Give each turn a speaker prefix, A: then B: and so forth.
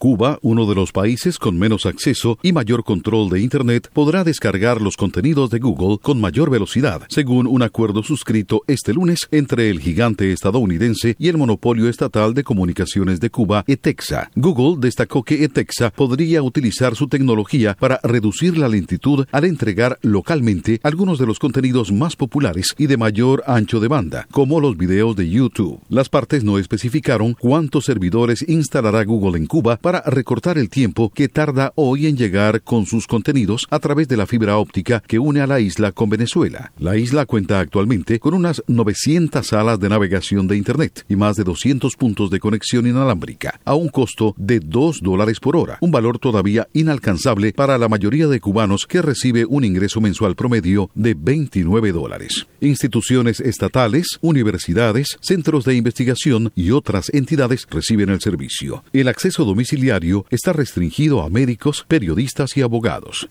A: Cuba, uno de los países con menos acceso y mayor control de Internet, podrá descargar los contenidos de Google con mayor velocidad, según un acuerdo suscrito este lunes entre el gigante estadounidense y el monopolio estatal de comunicaciones de Cuba, ETEXA. Google destacó que ETEXA podría utilizar su tecnología para reducir la lentitud al entregar localmente algunos de los contenidos más populares y de mayor ancho de banda, como los videos de YouTube. Las partes no especificaron cuántos servidores instalará Google en Cuba para recortar el tiempo que tarda hoy en llegar con sus contenidos a través de la fibra óptica que une a la isla con Venezuela. La isla cuenta actualmente con unas 900 salas de navegación de Internet y más de 200 puntos de conexión inalámbrica, a un costo de $2 por hora, un valor todavía inalcanzable para la mayoría de cubanos que recibe un ingreso mensual promedio de $29. Instituciones estatales, universidades, centros de investigación y otras entidades reciben el servicio. El acceso domiciliario está restringido a médicos, periodistas y abogados.